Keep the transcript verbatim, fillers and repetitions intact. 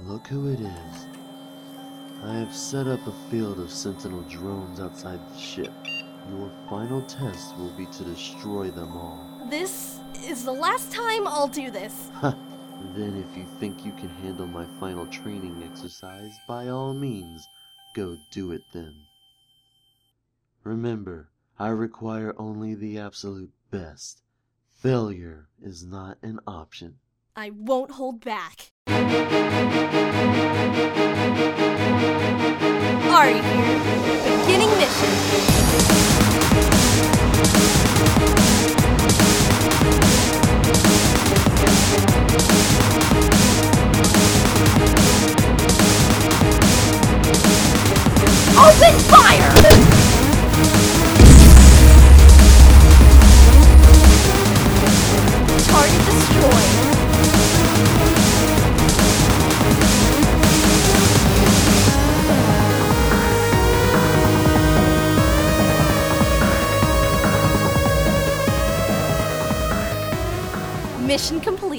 look who it is. I have set up a field of Sentinel drones outside the ship. Your final test will be to destroy them all. This is the last time I'll do this. Ha! Then if you think you can handle my final training exercise, by all means, go do it then. Remember, I require only the absolute best. Failure is not an option. I won't hold back. Ari here. Beginning mission. Open fire! Target destroyed. Mission complete.